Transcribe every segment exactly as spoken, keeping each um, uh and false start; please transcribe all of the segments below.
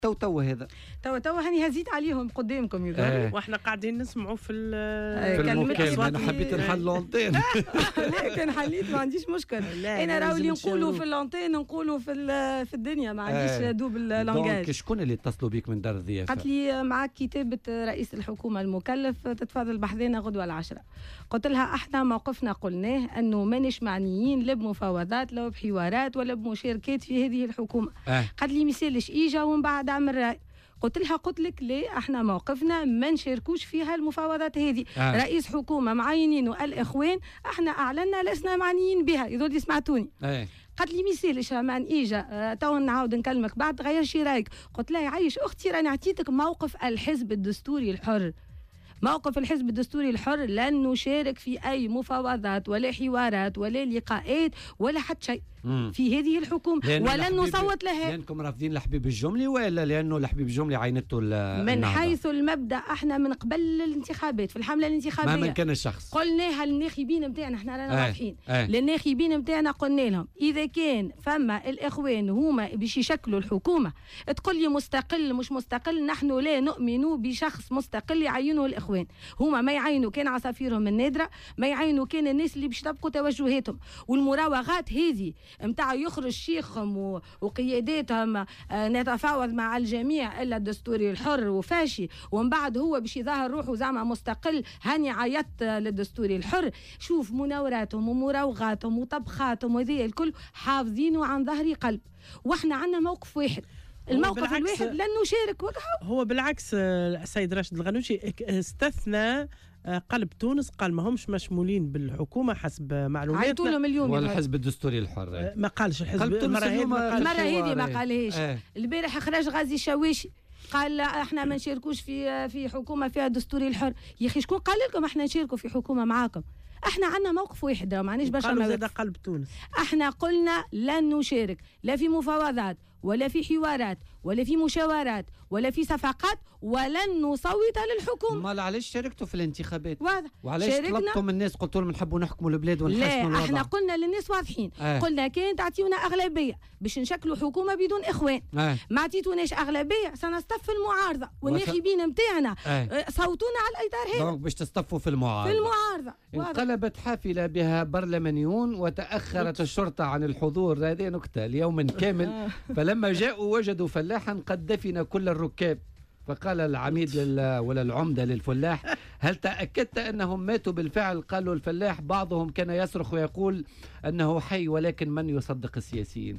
تو تو هذا تو تو هاني هزيت عليهم قدامكم يقول آه. واحنا قاعدين نسمعوا في في المكالمه. انا حبيت نحل لونتين لكن حليت ما عنديش مشكل. انا راهو اللي نقولوا في اللونتين نقولوا في في الدنيا ما عنديش آه. دوبل لانجاج. شكون اللي اتصلوا بك من دار الضيافه؟ قالت لي معك كتابه رئيس الحكومه المكلف تتفضل بحذانا غدوه العشرة. قلت لها احنا موقفنا قلناه انه مانيش معنيين لا بمفاوضات لا بحوارات ولا بمشاركات في هذه الحكومه. آه. قالت لي مثالش اجا ومن بعد عمل راي. قلت لها قلت لك ليه احنا موقفنا ما نشاركوش فيها المفاوضات هذه. آه. رئيس حكومه معينين الاخوان احنا اعلنا لسنا معنيين بها. يقول سمعتوني. آه. قالت لي ميسالش مان اجا اه تو نعاود نكلمك بعد غير شي رايك. قلت لها يعيش اختي راني عطيتك موقف الحزب الدستوري الحر. موقف الحزب الدستوري الحر لن نشارك في أي مفاوضات ولا حوارات ولا لقاءات ولا حتى شيء في هذه الحكومة ولن نصوت لها. لأنكم رافضين الحبيب الجملي ولا لأنه الحبيب الجملي عينته من حيث المبدأ احنا من قبل الانتخابات في الحملة الانتخابية ما من كان الشخص قلناها للناخبين نتاعنا احنا رانا واضحين آه. للناخبين نتاعنا قلنا لهم إذا كان فما الإخوان هما باش يشكلوا الحكومة تقول لي مستقل مش مستقل نحن لا نؤمن بشخص مستقل يعينه الإخوان. هما ما يعينوا كان عصافيرهم النادرة ما يعينوا كان الناس اللي باش تبقوا توجهاتهم والمراوغات هذه متاع يخرج شيخهم وقياداتهم نتفاوض مع الجميع الا الدستوري الحر وفاشي ومن بعد هو باش يظهر روحه زعما مستقل. هاني عيطت للدستوري الحر. شوف مناوراتهم ومراوغاتهم وطبخاتهم وذي الكل حافظينه عن ظهر قلب واحنا عندنا موقف واحد. الموقف الواحد لن نشارك وقعه. هو بالعكس السيد راشد الغنوشي استثنى قلب تونس قال ما همش مشمولين بالحكومه حسب معلوماتنا. عيطوا له مليون والحزب الدستوري الحر ما قالش الحزب المره هذه المره هذه ما قالهاش. آه. البارح خرج غازي الشواشي قال احنا ما نشاركوش في في حكومه فيها دستوري الحر. يا اخي شكون قال لكم احنا نشاركوا في حكومه معاكم؟ احنا عندنا موقف واحد ما معناش برشا مواقف. قلب تونس احنا قلنا لن نشارك لا في مفاوضات ولا في حوارات ولا في مشاورات ولا في صفقات ولن نصوت للحكومه. ما علاش شاركتوا في الانتخابات؟ واضح. وعلاش طلبتم الناس قلتوا لهم نحبوا نحكموا البلاد ونحسنوا الوضع؟ لا احنا قلنا للناس واضحين. آه. قلنا كان تعطيونا اغلبيه باش نشكلوا حكومه بدون اخوان. آه. ما عطيتوناش اغلبيه سنصطف المعارضه والناخبين نتاعنا آه. صوتونا على الاطار هذا. دونك باش تصطفوا في المعارضه. في المعارضه. انقلبت حافله بها برلمانيون وتاخرت الشرطه عن الحضور. هذه نكته اليوم كامل. فلما جاءوا وجدوا فلاحا قد دفن كل الركاب فقال العميد لل... ولا العمدة للفلاح هل تأكدت أنهم ماتوا بالفعل؟ قالوا الفلاح بعضهم كان يصرخ ويقول أنه حي ولكن من يصدق السياسيين.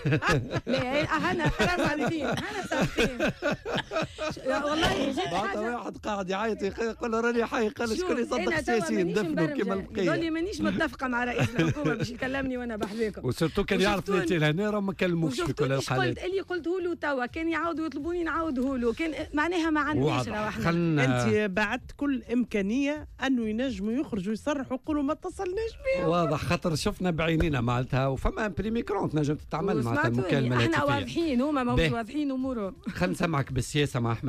لا انا خلاص عارفين انا صافين والله جيت حاجه واحد قاعد يعيط يقول راني حي قال شكون يصدق السياسيين دفنوا كيما البقيه. يقول لي مانيش متفقه مع رئيس الحكومه باش يكلمني وانا بحذاكم وسيرتو كان يعرف انت لهنا راه ما كلموكش في كل الحالات. قلت اللي قلته له توا كان يعاودوا يطلبوني نعاوده له كان معناها ما عندناش راه احنا انت بعدت كل امكانيه انه ينجموا يخرجوا يصرحوا يقولوا ما اتصلناش بهم. واضح خاطر شفنا بعينينا معناتها وفما بريميكرون تنجم تتعمل معناتها المكالمه. احنا واضحين هما ماهوش واضحين امورهم. خلينا نسمعك بالسياسه مع